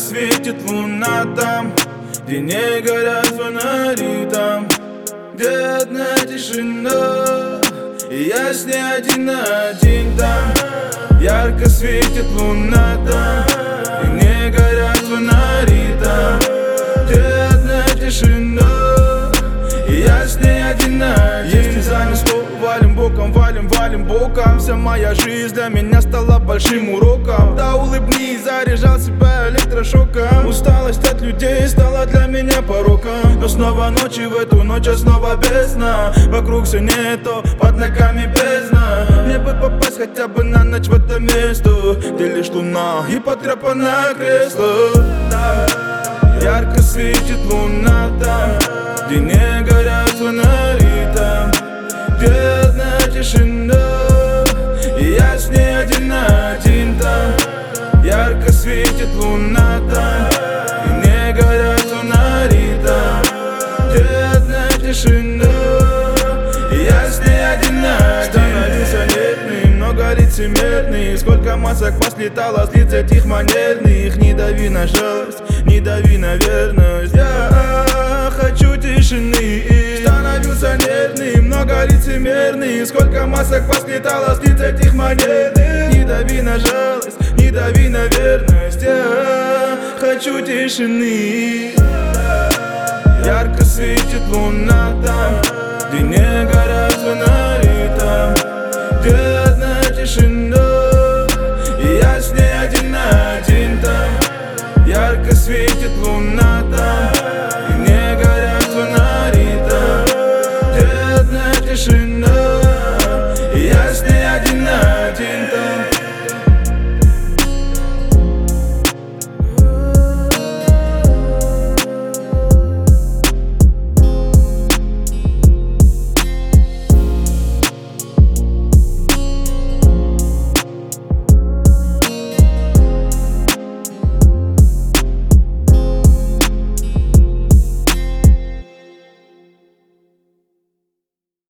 светит луна там, где не горят фонари там, где одна тишина, и я с ней один на один там. Ярко светит луна там, где не горят фонари там, где одна тишина, и я с ней один на один. Если занесло, валим боком, валим боком. Вся моя жизнь для меня стала большим уроком. Да улыбнись, заряжал себя электрошоком. Усталость от людей стала для меня пороком. Но снова ночи, в эту ночь я снова без сна. Вокруг все не то, под ногами бездна. Мне бы попасть хотя бы на ночь в это место, где лишь луна и потрепанное кресло. Ярко светит луна там, где не горят фонари там, где одна тишина, и я с ней один на один там. Ярко светит луна там, где не горят фонари там, где одна тишина, и я с ней один на один. Становился нервный, много лицемерный. Сколько масок послетало с лиц этих манерных. Не дави на жалость, не дави на верность. Я хочу тишины. Становился нервный, много лицемерный. Сколько масок послетало с лиц этих манерных. Не дави на жалость, не дави на верность. Я хочу тишины. Ярко светит луна там,